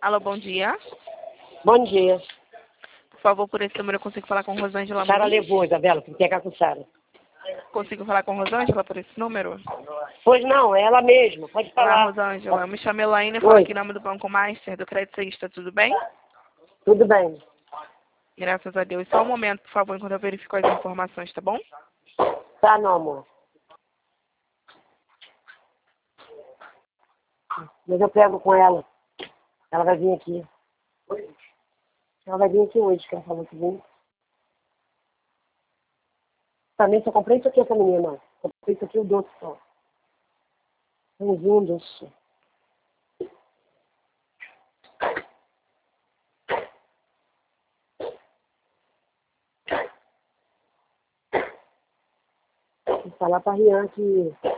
Alô, bom dia. Bom dia. Por favor, por esse número eu consigo falar com Rosângela Sara Muniz? levou, Isabela, tem que pegar com Sara. Consigo falar com Rosângela por esse número? Pois não, é ela mesma, pode Olá, falar. Rosângela. Eu me chamo Elaine, falo aqui em nome do Banco Master, do Crédito Suíça. Tudo bem? Tudo bem. Graças a Deus. Só um momento, por favor, enquanto eu verifico as informações, tá bom? Tá, não, amor. Mas eu pego com ela. Ela vai vir aqui. Ela vai vir aqui hoje, que ela falou que vem. Também só comprei isso aqui, essa menina. Comprei isso aqui, o doce só. Um doce. Vou falar pra Rian que